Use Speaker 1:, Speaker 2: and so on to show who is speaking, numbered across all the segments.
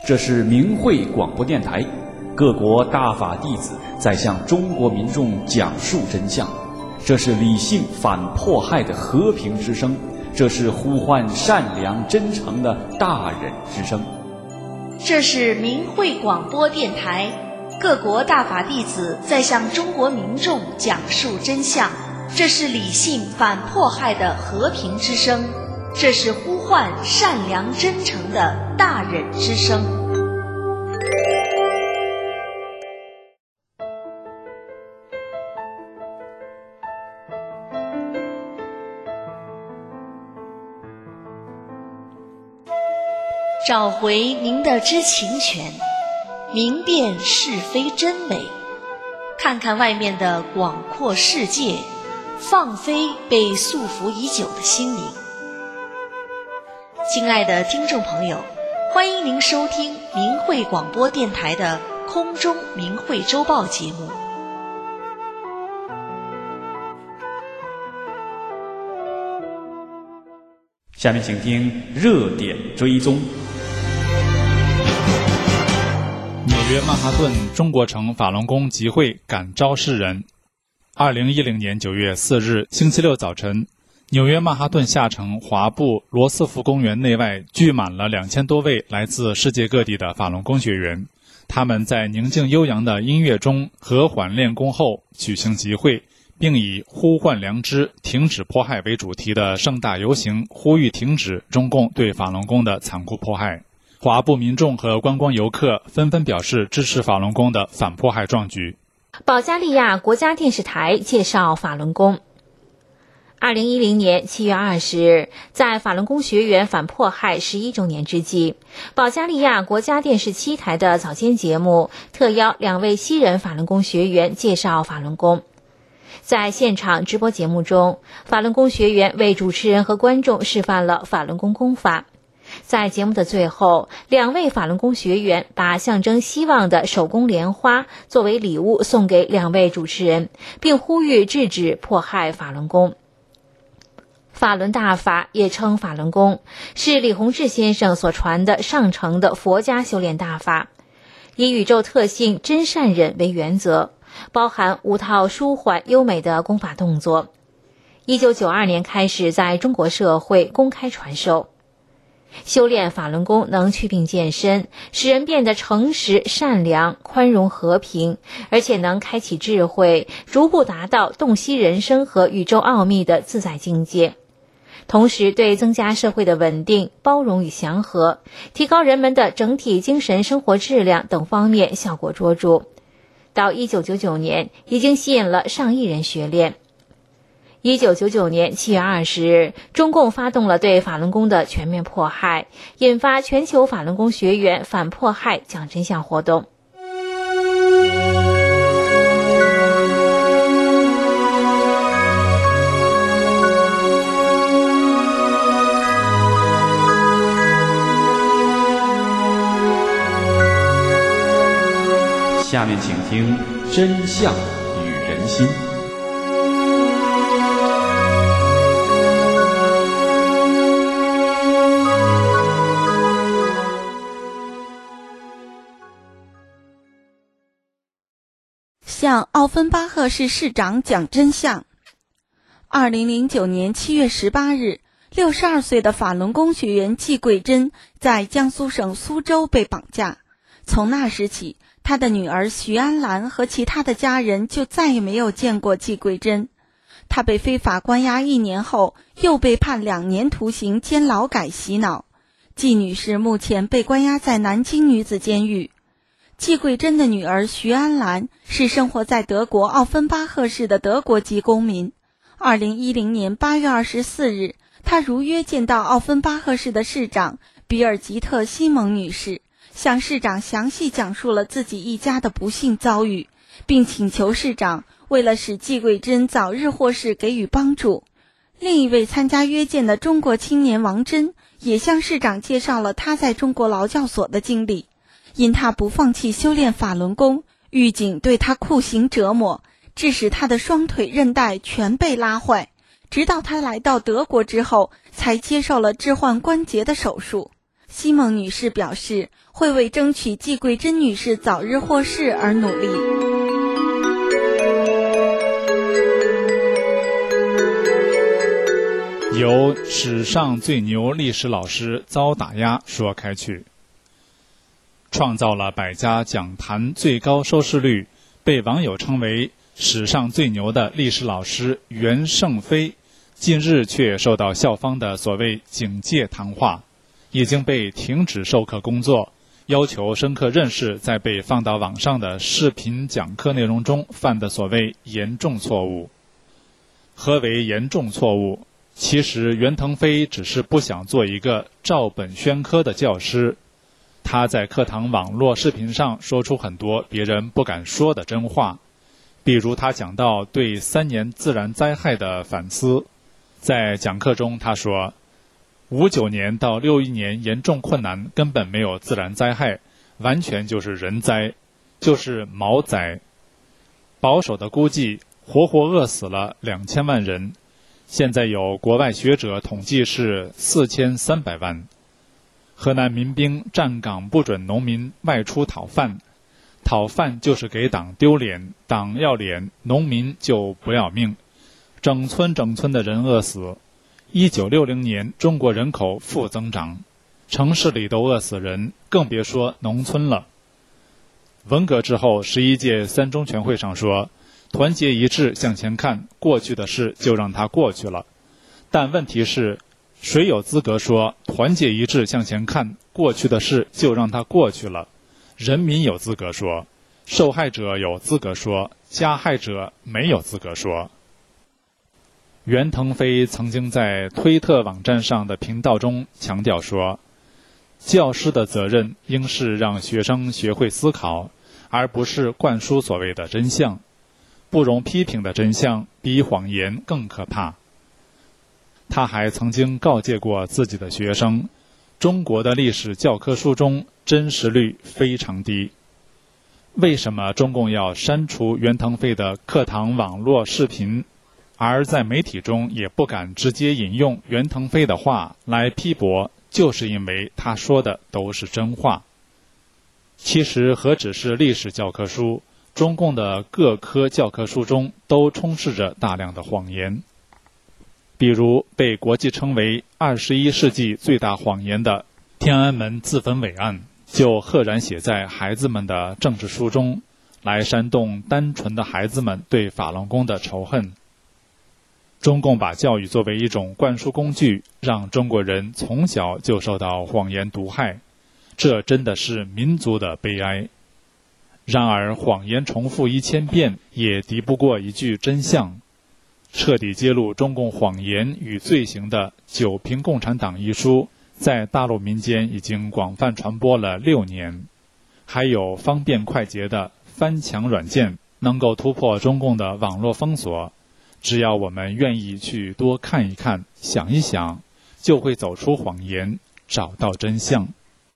Speaker 1: 这是明慧广播电台，各国大法弟子在向中国民众讲述真相。这是理性反迫害的和平之声，这是呼唤善良真诚的大忍之声。
Speaker 2: 这是明慧广播电台，各国大法弟子在向中国民众讲述真相。这是理性反迫害的和平之声，这是呼唤善良真诚的大忍之声。找回您的知情权，明辨是非真伪，看看外面的广阔世界，放飞被束缚已久的心灵。亲爱的听众朋友，欢迎您收听明慧广播电台的空中明慧周报节目。
Speaker 1: 下面请听热点追踪。
Speaker 3: 纽约曼哈顿中国城法轮功集会感召世人。2010年9月4日星期六早晨，纽约曼哈顿下城华埠罗斯福公园内外聚满了2000多位来自世界各地的法轮功学员。他们在宁静悠扬的音乐中和缓练功后举行集会，并以呼唤良知、停止迫害为主题的盛大游行，呼吁停止中共对法轮功的残酷迫害。华埠民众和观光游客纷纷表示支持法轮功的反迫害壮举。
Speaker 4: 保加利亚国家电视台介绍法轮功。2010年7月20日，在法轮功学员反迫害11周年之际，保加利亚国家电视7台的早间节目特邀2位西人法轮功学员介绍法轮功。在现场直播节目中，法轮功学员为主持人和观众示范了法轮功功法。在节目的最后，2位法轮功学员把象征希望的手工莲花作为礼物送给2位主持人，并呼吁制止迫害法轮功。法轮大法也称法轮功，是李洪志先生所传的上乘的佛家修炼大法，以宇宙特性真善忍为原则，包含5套舒缓优美的功法动作。1992年开始在中国社会公开传授。修炼法轮功能祛病健身，使人变得诚实、善良、宽容、和平，而且能开启智慧，逐步达到洞悉人生和宇宙奥秘的自在境界。同时对增加社会的稳定、包容与祥和，提高人们的整体精神生活质量等方面效果卓著。到1999年，已经吸引了上亿人学练。1999年7月20日，中共发动了对法轮功的全面迫害，引发全球法轮功学员反迫害讲真相活动。
Speaker 1: 下面请听真相与人心。
Speaker 5: 向奥芬巴赫市市长讲真相。2009年7月18日，62岁的法轮功学员季桂珍在江苏省苏州被绑架。从那时起，他的女儿徐安兰和其他的家人就再也没有见过季桂珍。他被非法关押1年后，又被判2年徒刑兼劳改洗脑。季女士目前被关押在南京女子监狱。季桂珍的女儿徐安兰是生活在德国奥芬巴赫市的德国籍公民。2010年8月24日，她如约见到奥芬巴赫市的市长比尔吉特·西蒙女士，向市长详细讲述了自己一家的不幸遭遇，并请求市长为了使季桂珍早日获释给予帮助。另一位参加约见的中国青年王真也向市长介绍了他在中国劳教所的经历。因他不放弃修炼法轮功，狱警对他酷刑折磨，致使他的双腿韧带全被拉坏，直到他来到德国之后才接受了置换关节的手术。 西蒙女士表示，会为争取季桂珍女士早日获释而努力。
Speaker 3: 由史上最牛历史老师遭打压说开去。创造了百家讲坛最高收视率，被网友称为史上最牛的历史老师袁胜飞，近日却受到校方的所谓警戒谈话，已经被停止授课工作，要求深刻认识在被放到网上的视频讲课内容中犯的所谓严重错误。何为严重错误？其实袁腾飞只是不想做一个照本宣科的教师。他在课堂网络视频上说出很多别人不敢说的真话，比如他讲到对3年自然灾害的反思。在讲课中他说，59年到61年严重困难根本没有自然灾害，完全就是人灾，就是毛灾。保守的估计，活活饿死了2000万人，现在有国外学者统计是4300万。河南民兵站岗不准农民外出讨饭，讨饭就是给党丢脸，党要脸，农民就不要命，整村的人饿死。1960年中国人口负增长，城市里都饿死人，更别说农村了。文革之后11届3中全会上说，团结一致向前看，过去的事就让它过去了。但问题是，谁有资格说团结一致向前看，过去的事就让它过去了？人民有资格说，受害者有资格说，加害者没有资格说。袁腾飞曾经在推特网站上的频道中强调说，教师的责任应是让学生学会思考，而不是灌输所谓的真相。不容批评的真相比谎言更可怕。他还曾经告诫过自己的学生，中国的历史教科书中真实率非常低。为什么中共要删除袁腾飞的课堂网络视频，而在媒体中也不敢直接引用袁腾飞的话来批驳，就是因为他说的都是真话。其实何止是历史教科书，中共的各科教科书中都充斥着大量的谎言。比如被国际称为21世纪最大谎言的天安门自焚伪案，就赫然写在孩子们的政治书中，来煽动单纯的孩子们对法轮功的仇恨。中共把教育作为一种灌输工具，让中国人从小就受到谎言毒害，这真的是民族的悲哀。然而谎言重复1000遍也敌不过一句真相。彻底揭露中共谎言与罪行的《九评共产党》一书，在大陆民间已经广泛传播了6年。还有方便快捷的翻墙软件，能够突破中共的网络封锁。只要我们愿意去多看一看，想一想，就会走出谎言，找到真相。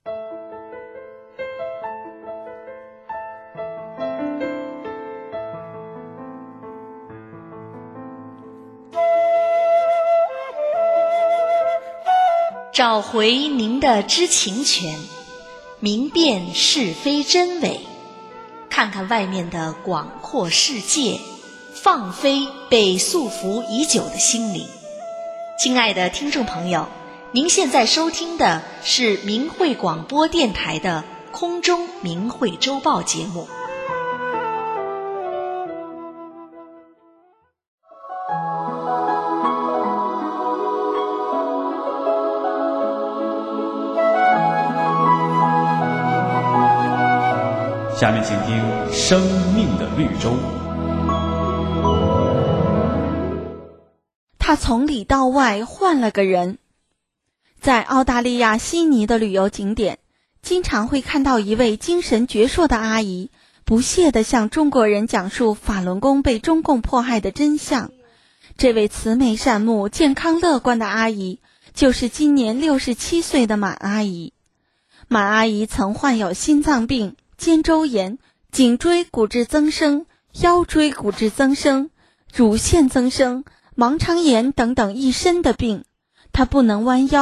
Speaker 2: 找回您的知情权，明辨是非真伪，看看外面的广阔世界，放飞被束缚已久的心灵。亲爱的听众朋友，您现在收听的是明慧广播电台的空中明慧周报节目。
Speaker 1: 下面请听《生命的绿洲》。
Speaker 5: 他从里到外换了个人。在澳大利亚悉尼的旅游景点，经常会看到一位精神矍铄的阿姨，不懈地向中国人讲述法轮功被中共迫害的真相。这位慈眉善目、健康乐观的阿姨，就是今年67岁的满阿姨。满阿姨曾患有心脏病、肩周炎、颈椎骨质增生、腰椎骨质增生、乳腺增生、盲肠炎等等一身的病。她不能弯腰，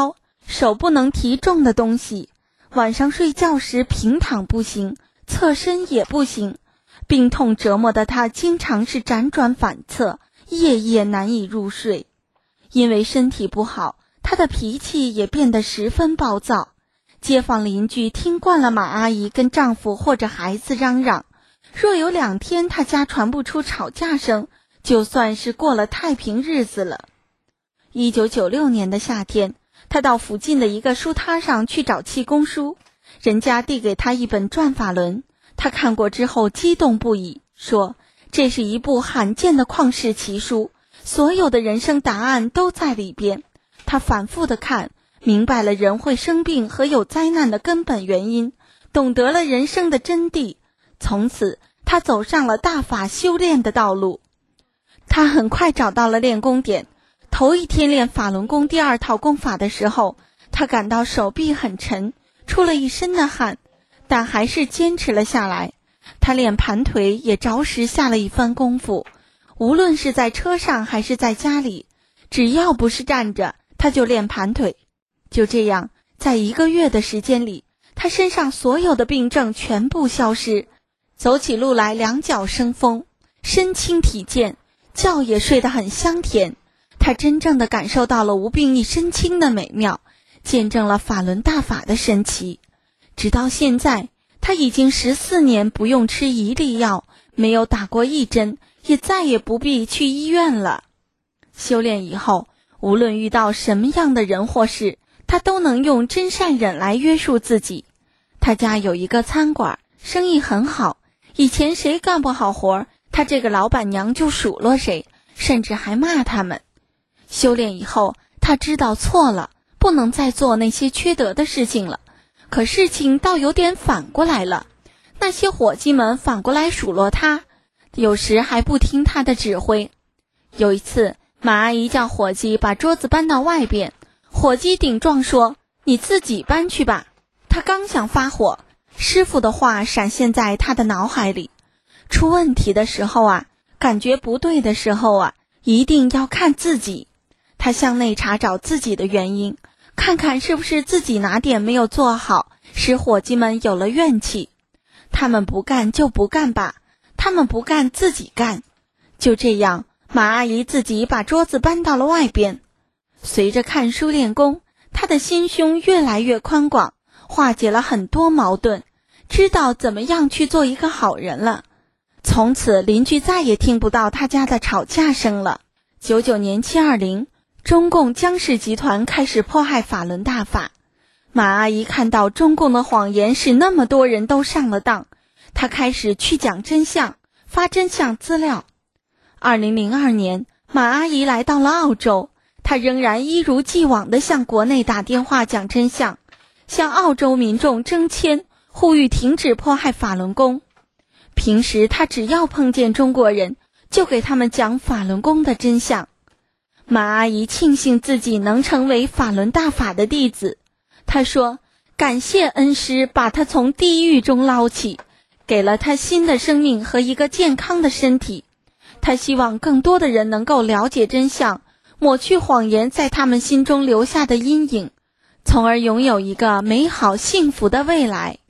Speaker 5: 手不能提重的东西，晚上睡觉时平躺不行，侧身也不行，病痛折磨的他经常是辗转反侧，夜夜难以入睡。因为身体不好，他的脾气也变得十分暴躁。街坊邻居听惯了马阿姨跟丈夫或者孩子嚷嚷，若有2天他家传不出吵架声，就算是过了太平日子了。1996年的夏天，他到附近的一个书摊上去找气功书，人家递给他一本转法轮，他看过之后激动不已，说这是一部罕见的旷世奇书，所有的人生答案都在里边。他反复地看，明白了人会生病和有灾难的根本原因，懂得了人生的真谛。从此他走上了大法修炼的道路。他很快找到了练功点，头一天练法轮功第2套功法的时候，他感到手臂很沉，出了一身的汗，但还是坚持了下来。他练盘腿也着实下了一番功夫，无论是在车上还是在家里，只要不是站着，他就练盘腿。就这样，在1个月的时间里，他身上所有的病症全部消失，走起路来2脚生风，身轻体健，觉也睡得很香甜。他真正地感受到了无病一身轻的美妙，见证了法轮大法的神奇。直到现在，他已经14年不用吃1粒药，没有打过1针，也再也不必去医院了。修炼以后，无论遇到什么样的人或事，他都能用真善忍来约束自己。他家有一个餐馆，生意很好，以前谁干不好活，他这个老板娘就数落谁，甚至还骂他们。修炼以后，他知道错了，不能再做那些缺德的事情了。可事情倒有点反过来了，那些伙计们反过来数落他，有时还不听他的指挥。有一次，马阿姨叫伙计把桌子搬到外边，伙计顶撞说：“你自己搬去吧。”他刚想发火，师傅的话闪现在他的脑海里：出问题的时候啊，感觉不对的时候啊，一定要看自己。他向内查找自己的原因，看看是不是自己哪点没有做好，使伙计们有了怨气。他们不干就不干吧，他们不干自己干。就这样，马阿姨自己把桌子搬到了外边。随着看书练功，她的心胸越来越宽广，化解了很多矛盾，知道怎么样去做一个好人了。从此邻居再也听不到他家的吵架声了。99年720，中共江氏集团开始迫害法轮大法。马阿姨看到中共的谎言使那么多人都上了当，她开始去讲真相，发真相资料。2002年，马阿姨来到了澳洲，她仍然一如既往地向国内打电话讲真相，向澳洲民众征签，呼吁停止迫害法轮功。平时她只要碰见中国人，就给他们讲法轮功的真相。马阿姨庆幸自己能成为法轮大法的弟子，她说感谢恩师把她从地狱中捞起，给了她新的生命和一个健康的身体。她希望更多的人能够了解真相，抹去谎言在他们心中留下的阴影，从而拥有一个美好幸福的未来。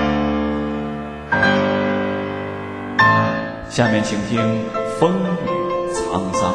Speaker 1: 下面请听风雨沧桑。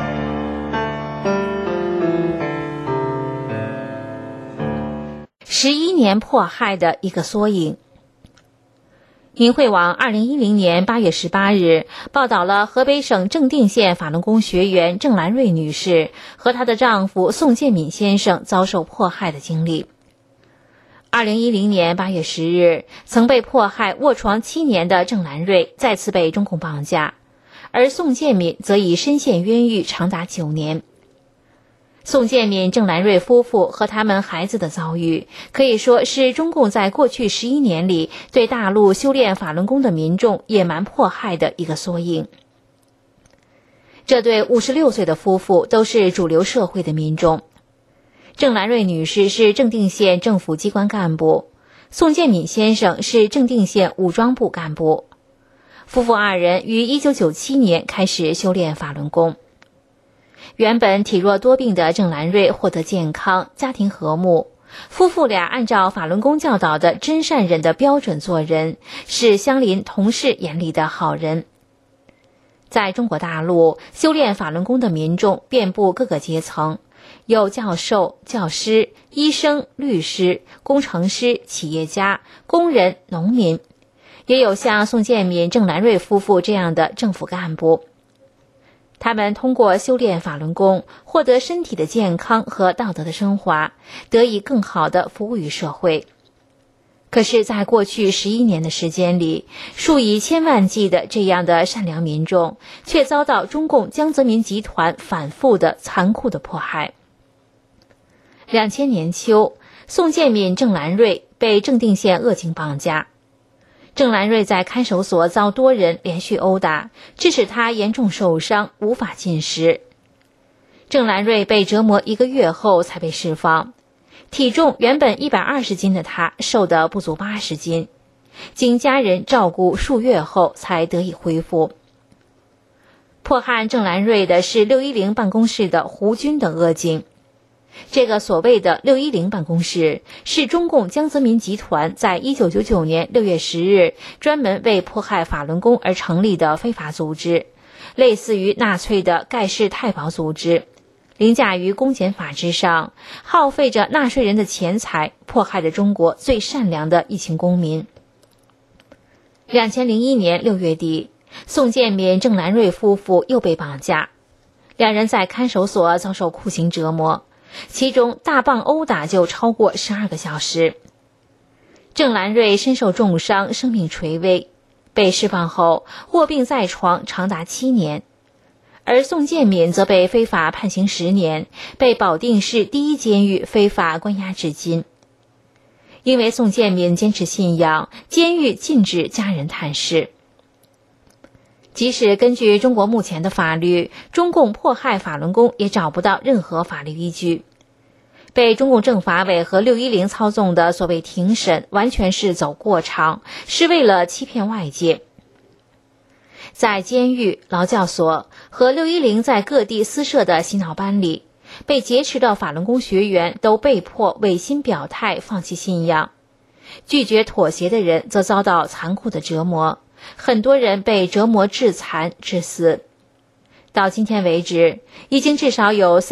Speaker 4: 11年迫害的一个缩影。明慧网2010年8月18日报道了河北省正定县法轮功学员郑兰瑞女士和她的丈夫宋建敏先生遭受迫害的经历。2010年8月10日，曾被迫害卧床7年的郑兰瑞再次被中共绑架，而宋建敏则已深陷冤狱长达9年。宋建敏、郑兰瑞夫妇和他们孩子的遭遇，可以说是中共在过去11年里对大陆修炼法轮功的民众野蛮迫害的一个缩影。这对56岁的夫妇都是主流社会的民众。郑兰瑞女士是正定县政府机关干部，宋建敏先生是正定县武装部干部。夫妇二人于1997年开始修炼法轮功。原本体弱多病的郑兰瑞获得健康，家庭和睦， 夫妇俩按照法轮功教导的真善忍的标准做人，是乡邻同事眼里的好人。在中国大陆，修炼法轮功的民众遍布各个阶层，有教授、教师、医生、律师、工程师、企业家、工人、农民，也有像宋建民、郑兰瑞夫妇这样的政府干部。他们通过修炼法轮功，获得身体的健康和道德的升华，得以更好地服务于社会。可是在过去11年的时间里，数以千万计的这样的善良民众，却遭到中共江泽民集团反复的残酷的迫害。2000年秋，宋建民、郑兰瑞被正定县恶警绑架。郑兰瑞在看守所遭多人连续殴打，致使他严重受伤，无法进食。郑兰瑞被折磨1个月后才被释放。体重原本120斤的他，瘦得不足80斤，经家人照顾数月后才得以恢复。迫害郑兰瑞的是610办公室的胡军等恶警。这个所谓的610办公室，是中共江泽民集团在1999年6月10日专门为迫害法轮功而成立的非法组织，类似于纳粹的盖世太保组织，凌驾于公检法之上，耗费着纳税人的钱财，迫害着中国最善良的一群公民。2001年6月底，宋建民、郑兰瑞夫妇又被绑架，两人在看守所遭受酷刑折磨，其中大棒殴打就超过12个小时。郑兰瑞身受重伤，生命垂危，被释放后卧病在床长达7年。而宋建民则被非法判刑10年，被保定市第一监狱非法关押至今。因为宋建民坚持信仰，监狱禁止家人探视。即使根据中国目前的法律，中共迫害法轮功也找不到任何法律依据。被中共政法委和610操纵的所谓庭审，完全是走过场，是为了欺骗外界。在监狱、劳教所和610在各地私设的洗脑班里，被劫持的法轮功学员都被迫违心表态，放弃信仰。拒绝妥协的人则遭到残酷的折磨，很多人被折磨致残致死。到今天为止，已经至少有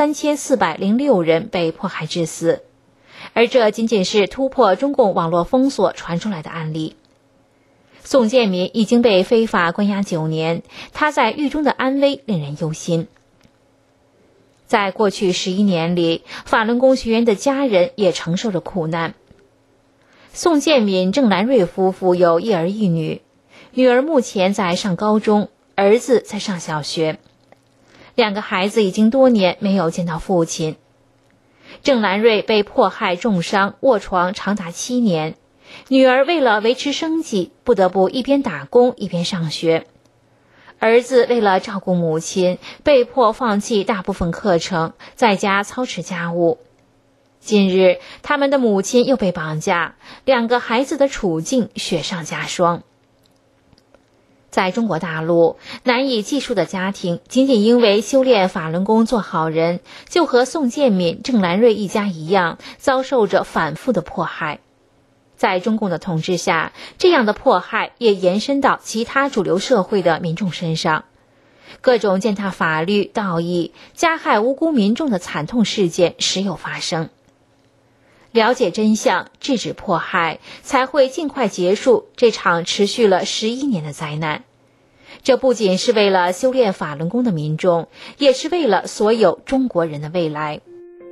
Speaker 4: 3406人被迫害致死，而这仅仅是突破中共网络封锁传出来的案例。宋建民已经被非法关押9年，他在狱中的安危令人忧心。在过去11年里，法轮功学员的家人也承受着苦难。宋建民、郑兰瑞夫妇有1儿1女，女儿目前在上高中，儿子在上小学。2个孩子已经多年没有见到父亲。郑兰瑞被迫害重伤，卧床长达7年。女儿为了维持生计，不得不一边打工一边上学。儿子为了照顾母亲，被迫放弃大部分课程，在家操持家务。近日，他们的母亲又被绑架，2个孩子的处境雪上加霜。在中国大陆，难以计数的家庭仅仅因为修炼法轮功做好人，就和宋建民、郑兰瑞一家一样，遭受着反复的迫害。在中共的统治下，这样的迫害也延伸到其他主流社会的民众身上，各种践踏法律道义、加害无辜民众的惨痛事件时有发生。了解真相，制止迫害，才会尽快结束这场持续了11年的灾难。这不仅是为了修炼法轮功的民众，也是为了所有中国人的未来。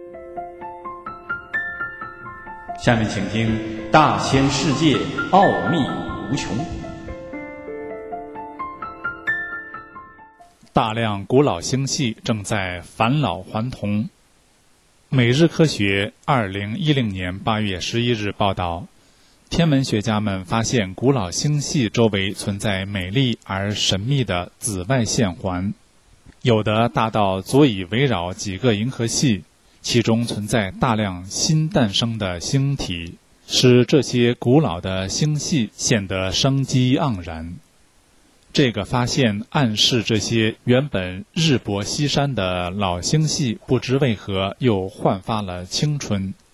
Speaker 1: 下面请听大千世界奥秘无穷。
Speaker 3: 大量古老星系正在返老还童。每日科学2010年8月11日报道，天文学家们发现古老星系周围存在美丽而神秘的紫外线环，有的大到足以围绕几个银河系，其中存在大量新诞生的星体，使这些古老的星系显得生机盎然。这个发现暗示这些原本日薄西山的老星系不知为何又焕发了青春。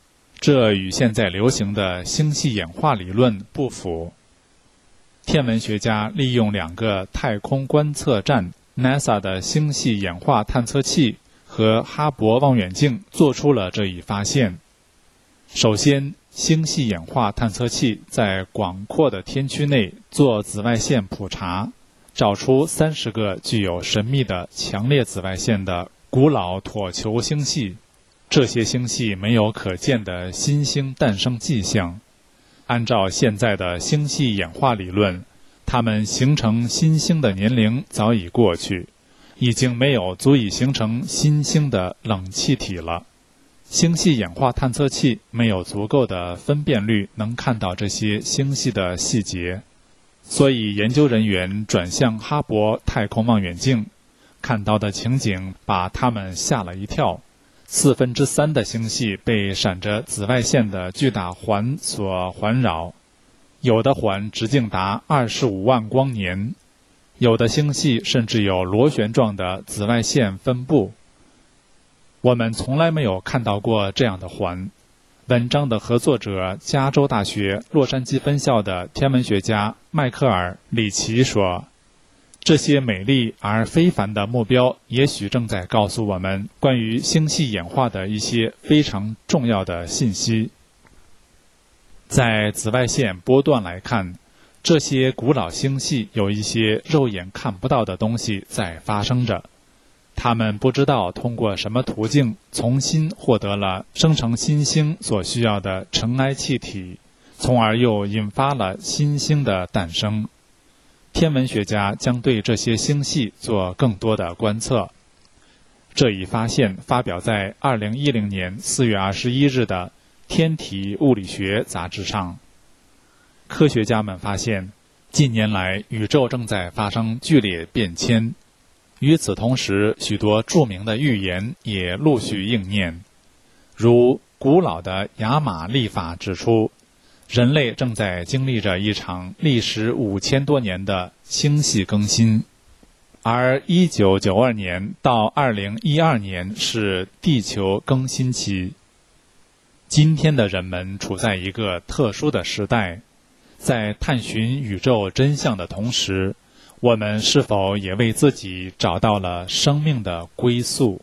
Speaker 3: 这与现在流行的星系演化理论不符。天文学家利用2个太空观测站 NASA 的星系演化探测器和哈勃望远镜做出了这一发现。首先，星系演化探测器在广阔的天区内做紫外线普查，找出30个具有神秘的强烈紫外线的古老椭球星系。这些星系没有可见的新星诞生迹象。按照现在的星系演化理论，它们形成新星的年龄早已过去，已经没有足以形成新星的冷气体了。星系演化探测器没有足够的分辨率能看到这些星系的细节，所以研究人员转向哈勃太空望远镜，看到的情景把他们吓了一跳。3/4的星系被闪着紫外线的巨大环所环绕，有的环直径达25万光年，有的星系甚至有螺旋状的紫外线分布。我们从来没有看到过这样的环。文章的合作者加州大学洛杉矶分校的天文学家迈克尔·里奇说，这些美丽而非凡的目标也许正在告诉我们关于星系演化的一些非常重要的信息。在紫外线波段来看，这些古老星系有一些肉眼看不到的东西在发生着。他们不知道通过什么途径重新获得了生成新星所需要的尘埃气体，从而又引发了新星的诞生。天文学家将对这些星系做更多的观测。这一发现发表在2010年4月21日的《天体物理学》杂志上。科学家们发现，近年来宇宙正在发生剧烈变迁。与此同时，许多著名的预言也陆续应验，如古老的雅马历法指出，人类正在经历着一场历时5000多年的星系更新，而1992年到2012年是地球更新期。今天的人们处在一个特殊的时代，在探寻宇宙真相的同时，我们是否也为自己找到了生命的归宿？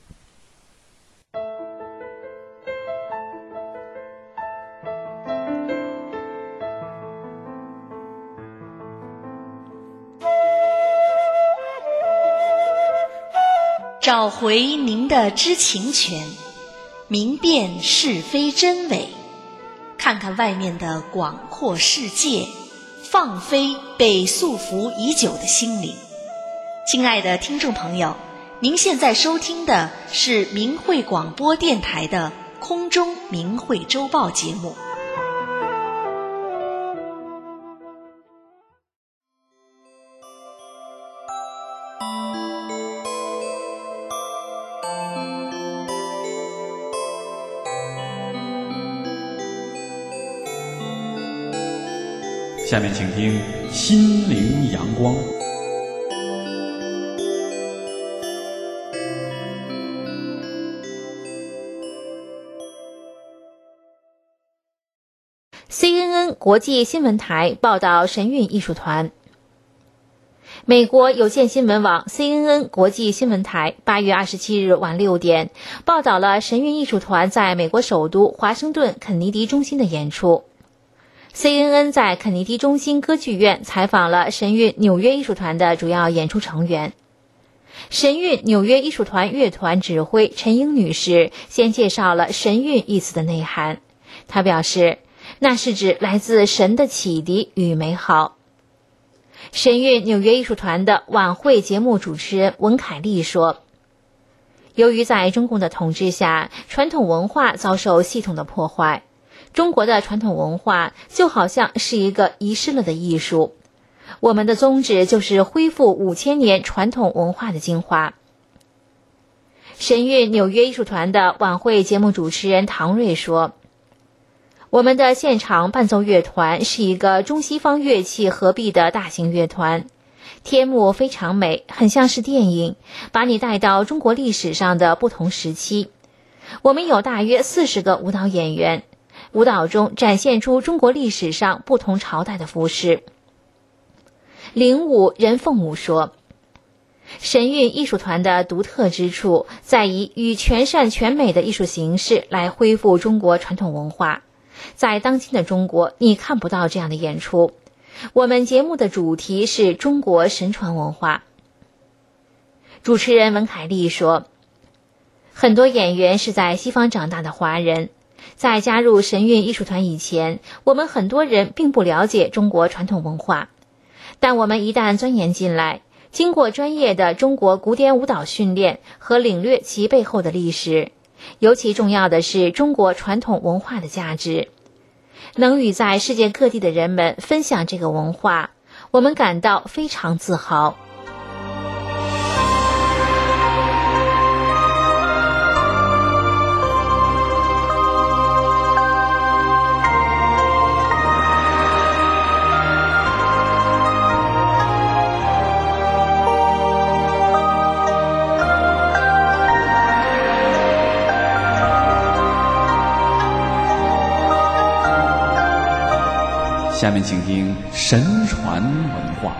Speaker 2: 找回您的知情权，明辨是非真伪，看看外面的广阔世界，放飞被束缚已久的心灵。亲爱的听众朋友，您现在收听的是明慧广播电台的空中明慧周报节目。
Speaker 1: 下面请听《心灵阳光》。
Speaker 4: CNN 国际新闻台报道神韵艺术团。美国有线新闻网 CNN 国际新闻台8月27日晚6点报道了神韵艺术团在美国首都华盛顿肯尼迪中心的演出。CNN 在肯尼迪中心歌剧院采访了神韵纽约艺术团的主要演出成员。神韵纽约艺术团乐团指挥陈英女士先介绍了神韵一词的内涵。她表示，那是指来自神的启迪与美好。神韵纽约艺术团的晚会节目主持人文凯丽说，由于在中共的统治下，传统文化遭受系统的破坏，中国的传统文化就好像是一个遗失了的艺术，我们的宗旨就是恢复5000年传统文化的精华。神韵纽约艺术团的晚会节目主持人唐瑞说，我们的现场伴奏乐团是一个中西方乐器合璧的大型乐团，天幕非常美，很像是电影，把你带到中国历史上的不同时期。我们有大约40个舞蹈演员， 舞蹈中展现出中国历史上不同朝代的服饰。领舞任凤舞说，神韵艺术团的独特之处在于以全善全美的艺术形式来恢复中国传统文化。在当今的中国，你看不到这样的演出。我们节目的主题是中国神传文化。主持人文凯丽说，很多演员是在西方长大的华人，在加入神韵艺术团以前，我们很多人并不了解中国传统文化，但我们一旦钻研进来，经过专业的中国古典舞蹈训练和领略其背后的历史，尤其重要的是中国传统文化的价值，能与在世界各地的人们分享这个文化，我们感到非常自豪。
Speaker 1: 下面请听神传文化。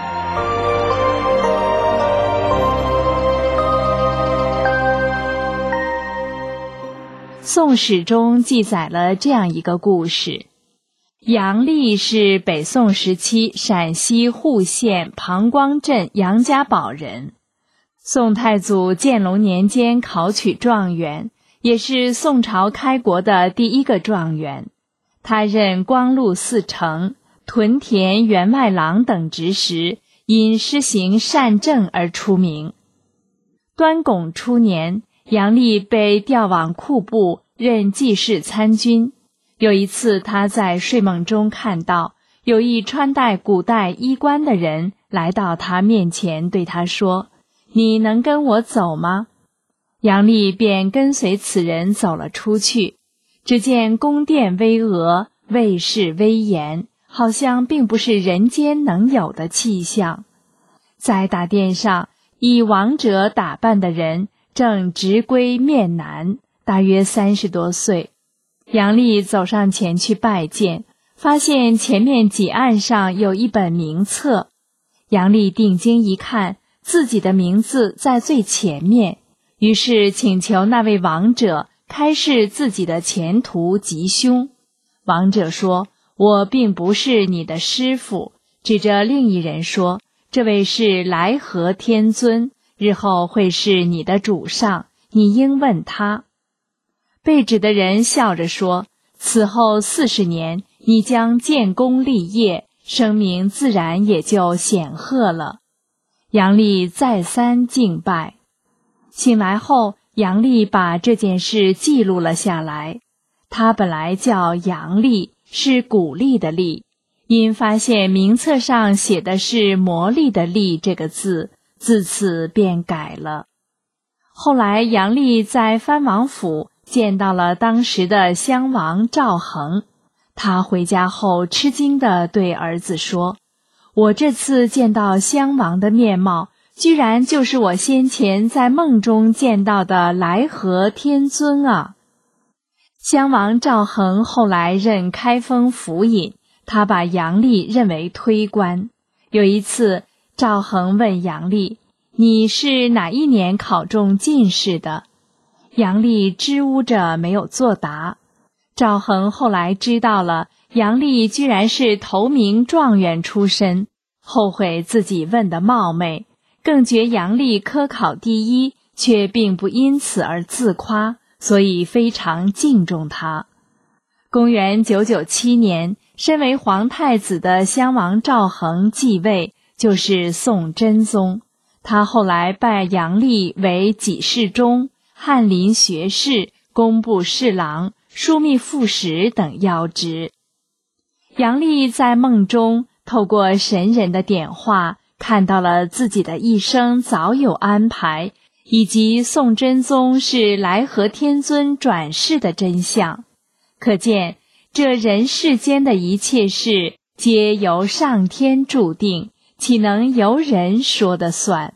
Speaker 6: 宋史中记载了这样一个故事：杨丽是北宋时期陕西户县庞光镇杨家堡人，宋太祖建隆年间考取状元，也是宋朝开国的第一个状元。他任光禄寺丞、屯田员外郎等职时，因施行善政而出名。端拱初年，杨丽被调往库部任记事参军。有一次，他在睡梦中看到有一穿戴古代衣冠的人来到他面前，对他说：“你能跟我走吗？”杨丽便跟随此人走了出去。只见宫殿巍峨，卫士威严，好像并不是人间能有的气象。在大殿上，以王者打扮的人正直归面南，大约30多岁。杨丽走上前去拜见，发现前面几案上有一本名册。杨丽定睛一看，自己的名字在最前面，于是请求那位王者开示自己的前途吉凶。王者说：“我并不是你的师父。”指着另一人说：“这位是来和天尊，日后会是你的主上，你应问他。”被指的人笑着说：“此后40年，你将建功立业，声名自然也就显赫了。”杨丽再三敬拜。醒来后，杨丽把这件事记录了下来。他本来叫杨丽，是鼓励的励，因发现名册上写的是魔力的力这个字，自此便改了。后来杨丽在藩王府见到了当时的襄王赵恒，他回家后吃惊地对儿子说：“我这次见到襄王的面貌，居然就是我先前在梦中见到的来和天尊啊！”襄王赵恒后来任开封府尹，他把杨丽认为推官。有一次，赵恒问杨丽：“你是哪一年考中进士的？”杨丽支吾着没有作答。赵恒后来知道了杨丽居然是头名状元出身，后悔自己问得冒昧，更觉杨丽科考第一，却并不因此而自夸，所以非常敬重他。公元997年，身为皇太子的襄王赵恒继位，就是宋真宗。他后来拜杨丽为给事中、翰林学士、工部侍郎、枢密副使等要职。杨丽在梦中透过神人的点化，看到了自己的一生早有安排，以及宋真宗是来和天尊转世的真相。可见这人世间的一切事皆由上天注定，岂能由人说的算？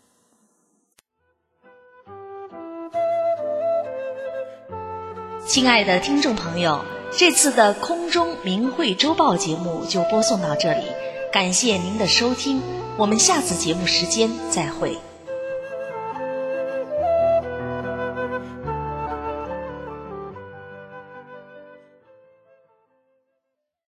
Speaker 2: 亲爱的听众朋友， 这次的空中明慧周报节目就播送到这里，感谢您的收听，我们下次节目时间再会。